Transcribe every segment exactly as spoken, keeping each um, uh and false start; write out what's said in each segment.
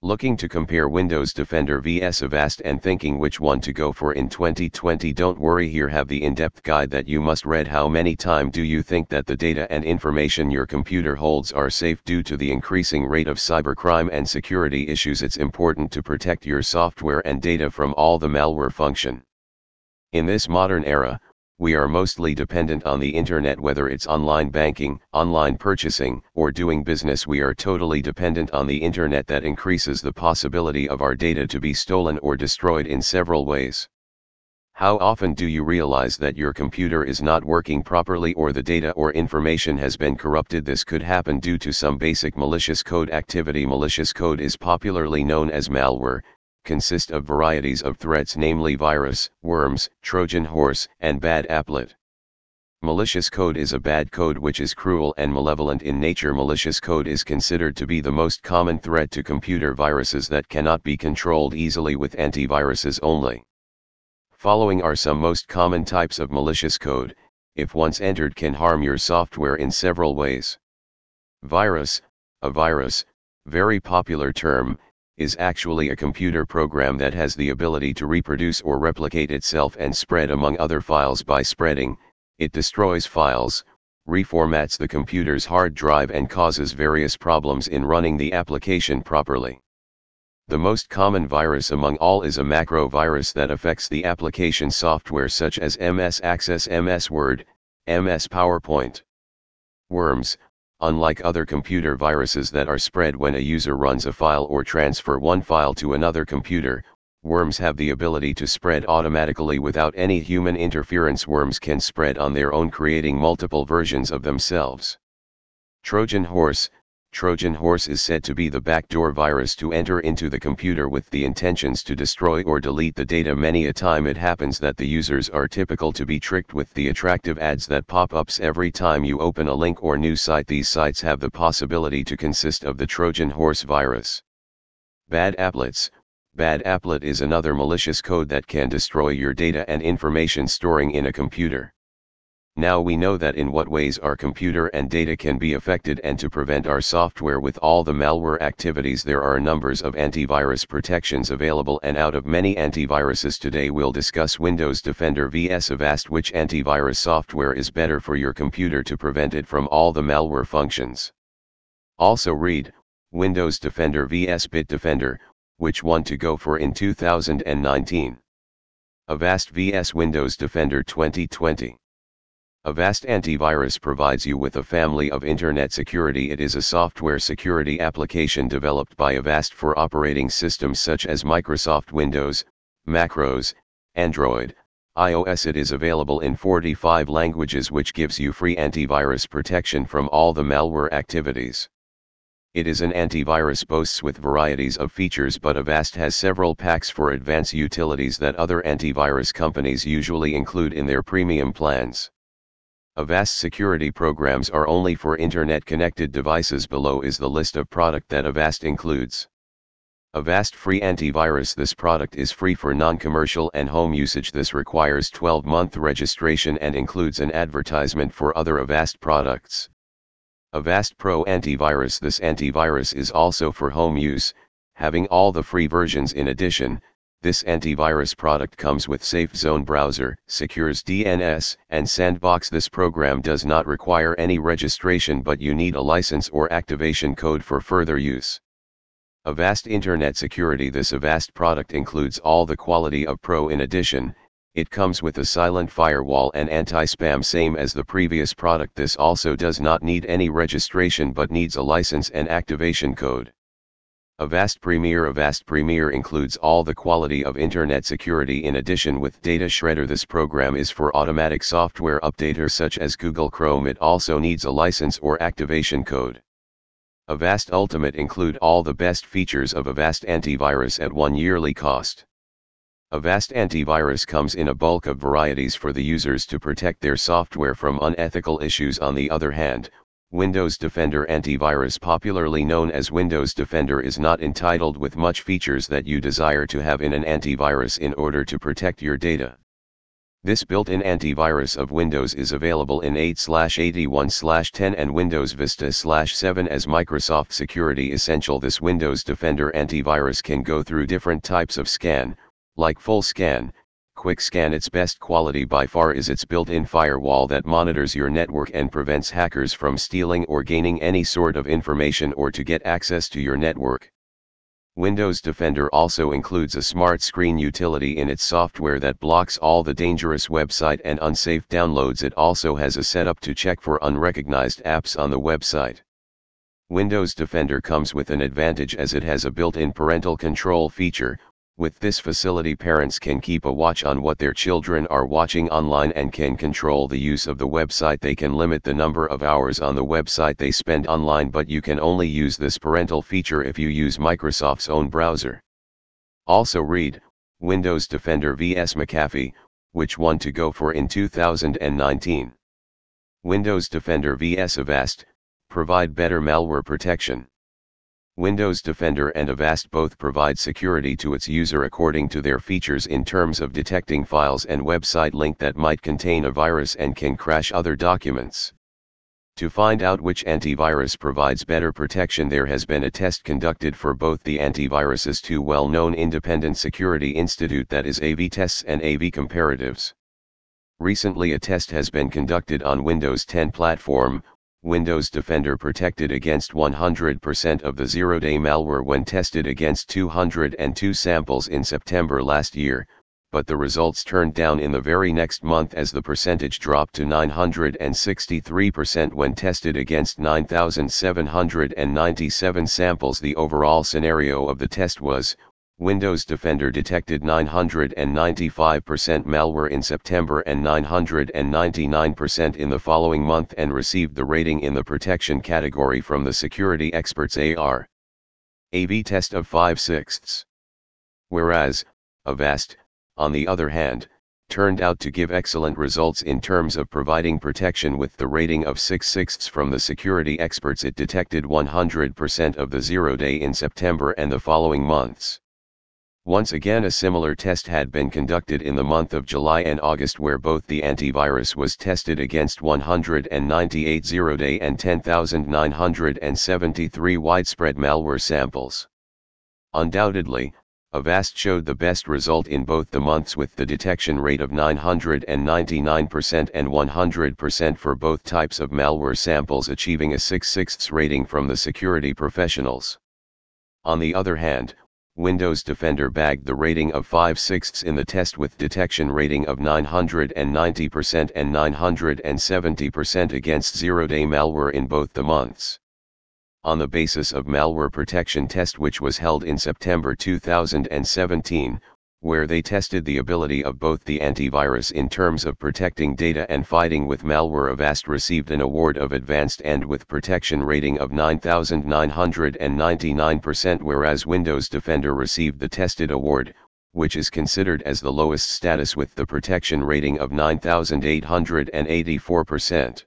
Looking to compare Windows Defender versus Avast and thinking which one to go for in twenty twenty? Don't worry, here have the in-depth guide that you must read. How many time do you think that the data and information your computer holds are safe? Due to the increasing rate of cybercrime and security issues, it's important to protect your software and data from all the malware function. In this modern era, we are mostly dependent on the internet, whether it's online banking, online purchasing, or doing business. We are totally dependent on the internet. That increases the possibility of our data to be stolen or destroyed in several ways. How often do you realize that your computer is not working properly or the data or information has been corrupted? This could happen due to some basic malicious code activity. Malicious code is popularly known as malware, consist of varieties of threats, namely virus, worms, Trojan horse, and bad applet. Malicious code is a bad code which is cruel and malevolent in nature. Malicious code is considered to be the most common threat to computer viruses that cannot be controlled easily with antiviruses only. Following are some most common types of malicious code, if once entered, can harm your software in several ways. Virus, a virus, very popular term, is actually a computer program that has the ability to reproduce or replicate itself and spread among other files. By spreading, it destroys files, reformats the computer's hard drive, and causes various problems in running the application properly. The most common virus among all is a macro virus that affects the application software such as M S Access, M S Word, M S PowerPoint. Worms, unlike other computer viruses that are spread when a user runs a file or transfer one file to another computer, worms have the ability to spread automatically without any human interference. Worms can spread on their own, creating multiple versions of themselves. Trojan horse. Trojan horse is said to be the backdoor virus to enter into the computer with the intentions to destroy or delete the data. Many a time it happens that the users are typical to be tricked with the attractive ads that pop ups every time you open a link or news site. These sites have the possibility to consist of the Trojan horse virus. Bad applets. Bad applet is another malicious code that can destroy your data and information storing in a computer. Now we know that in what ways our computer and data can be affected, and to prevent our software with all the malware activities, there are numbers of antivirus protections available, and out of many antiviruses today we'll discuss Windows Defender versus Avast. Which antivirus software is better for your computer to prevent it from all the malware functions? Also read, Windows Defender versus Bitdefender, which one to go for in two thousand nineteen. Avast versus Windows Defender twenty twenty. Avast Antivirus provides you with a family of internet security. It is a software security application developed by Avast for operating systems such as Microsoft Windows, macOS, Android, iOS. It is available in forty-five languages, which gives you free antivirus protection from all the malware activities. It is an antivirus boasts with varieties of features, but Avast has several packs for advanced utilities that other antivirus companies usually include in their premium plans. Avast security programs are only for internet-connected devices. Below is the list of product that Avast includes. Avast Free Antivirus. This product is free for non-commercial and home usage. This requires twelve month registration and includes an advertisement for other Avast products. Avast Pro Antivirus. This antivirus is also for home use, having all the free versions. In addition, this antivirus product comes with Safe Zone browser, secures D N S, and Sandbox. This program does not require any registration, but you need a license or activation code for further use. Avast Internet Security. This Avast product includes all the quality of Pro. In addition, it comes with a silent firewall and anti-spam, same as the previous product. This also does not need any registration but needs a license and activation code. Avast Premier. Avast Premier includes all the quality of internet security in addition with Data Shredder. This program is for automatic software updater such as Google Chrome. It also needs a license or activation code. Avast Ultimate include all the best features of Avast Antivirus at one yearly cost. Avast Antivirus comes in a bulk of varieties for the users to protect their software from unethical issues. On the other hand, Windows Defender Antivirus, popularly known as Windows Defender, is not entitled with much features that you desire to have in an antivirus in order to protect your data. This built-in antivirus of Windows is available in eight slash eighty-one slash ten and Windows Vista slash seven as Microsoft Security Essential. This Windows Defender antivirus can go through different types of scan, like full scan, quick scan. Its best quality by far is its built-in firewall that monitors your network and prevents hackers from stealing or gaining any sort of information or to get access to your network. Windows Defender also includes a smart screen utility in its software that blocks all the dangerous website and unsafe downloads. It also has a setup to check for unrecognized apps on the website. Windows Defender comes with an advantage as it has a built-in parental control feature. With this facility, parents can keep a watch on what their children are watching online and can control the use of the website. They can limit the number of hours on the website they spend online, but you can only use this parental feature if you use Microsoft's own browser. Also read, Windows Defender versus McAfee, which one to go for in two thousand nineteen. Windows Defender versus Avast, provide better malware protection. Windows Defender and Avast both provide security to its user according to their features in terms of detecting files and website link that might contain a virus and can crash other documents. To find out which antivirus provides better protection, there has been a test conducted for both the antiviruses. Two well-known independent security institute, that is A V Tests and A V Comparatives. Recently a test has been conducted on Windows ten platform. Windows Defender protected against one hundred percent of the zero-day malware when tested against two hundred two samples in September last year, but the results turned down in the very next month as the percentage dropped to nine hundred sixty-three percent when tested against nine thousand seven hundred ninety-seven samples. The overall scenario of the test was, Windows Defender detected nine hundred ninety-five percent malware in September and nine hundred ninety-nine percent in the following month and received the rating in the protection category from the security experts A R. A V test of five sixths. Whereas, Avast, on the other hand, turned out to give excellent results in terms of providing protection with the rating of six sixths from the security experts. It detected one hundred percent of the zero-day in September and the following months. Once again a similar test had been conducted in the month of July and August, where both the antivirus was tested against one hundred ninety-eight zero-day and ten thousand nine hundred seventy-three widespread malware samples. Undoubtedly, Avast showed the best result in both the months, with the detection rate of nine hundred ninety-nine percent and one hundred percent for both types of malware samples, achieving a six sixths rating from the security professionals. On the other hand, Windows Defender bagged the rating of five sixths in the test with detection rating of nine hundred ninety percent and nine hundred seventy percent against zero-day malware in both the months. On the basis of malware protection test, which was held in September two thousand seventeen, where they tested the ability of both the antivirus in terms of protecting data and fighting with malware, Avast received an award of advanced and with protection rating of nine thousand nine hundred ninety-nine percent, whereas Windows Defender received the tested award, which is considered as the lowest status with the protection rating of nine thousand eight hundred eighty-four percent.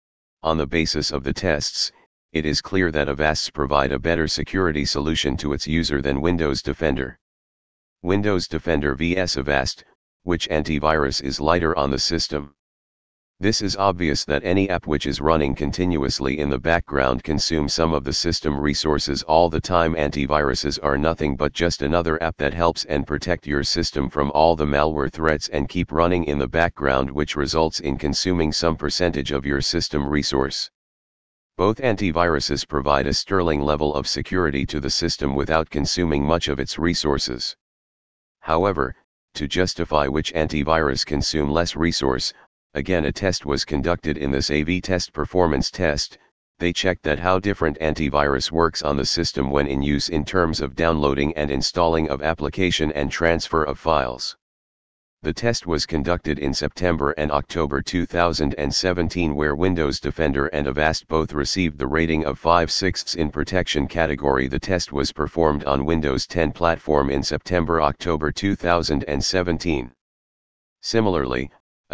On the basis of the tests, it is clear that Avast provide a better security solution to its user than Windows Defender. Windows Defender versus Avast, which antivirus is lighter on the system? This is obvious that any app which is running continuously in the background consumes some of the system resources all the time. Antiviruses are nothing but just another app that helps and protect your system from all the malware threats and keep running in the background, which results in consuming some percentage of your system resource. Both antiviruses provide a sterling level of security to the system without consuming much of its resources. However, to justify which antivirus consume less resource, again a test was conducted in this A V test performance test. They checked that how different antivirus works on the system when in use in terms of downloading and installing of application and transfer of files. The test was conducted in September and October two thousand seventeen, where Windows Defender and Avast both received the rating of five sixths in protection category. The test was performed on Windows ten platform in September-October two thousand seventeen. Similarly,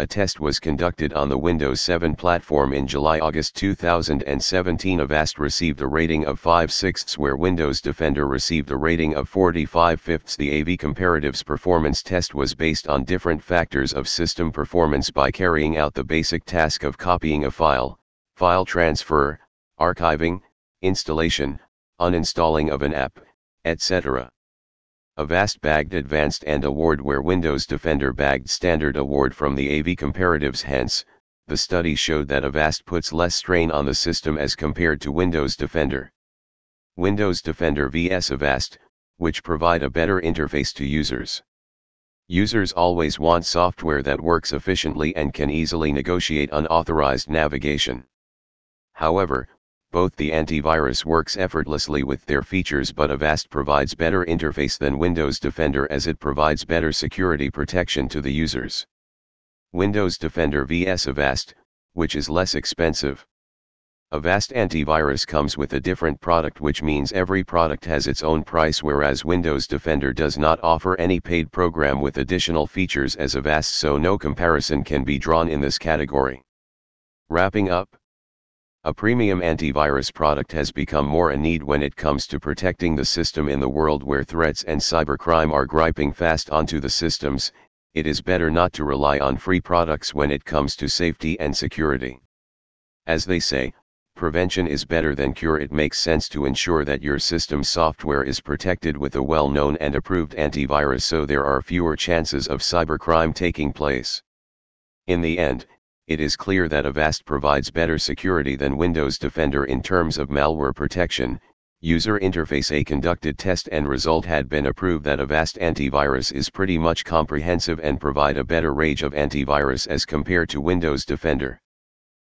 A test was conducted on the Windows seven platform in July-August two thousand seventeen. Avast received a rating of five sixths where Windows Defender received a rating of forty-five fifths. The A V Comparatives performance test was based on different factors of system performance by carrying out the basic task of copying a file, file transfer, archiving, installation, uninstalling of an app, et cetera. Avast bagged Advanced and Award where Windows Defender bagged Standard Award from the A V Comparatives. Hence, the study showed that Avast puts less strain on the system as compared to Windows Defender. Windows Defender versus Avast, which provide a better interface to users. Users always want software that works efficiently and can easily negotiate unauthorized navigation. However, both the antivirus works effortlessly with their features, but Avast provides better interface than Windows Defender as it provides better security protection to the users. Windows Defender versus Avast, which is less expensive. Avast Antivirus comes with a different product, which means every product has its own price, whereas Windows Defender does not offer any paid program with additional features as Avast, so no comparison can be drawn in this category. Wrapping up, a premium antivirus product has become more a need when it comes to protecting the system in the world where threats and cybercrime are griping fast onto the systems. It is better not to rely on free products when it comes to safety and security. As they say, prevention is better than cure. It makes sense to ensure that your system software is protected with a well-known and approved antivirus so there are fewer chances of cybercrime taking place. In the end, it is clear that Avast provides better security than Windows Defender in terms of malware protection, user interface. A conducted test and result had been approved that Avast Antivirus is pretty much comprehensive and provide a better range of antivirus as compared to Windows Defender.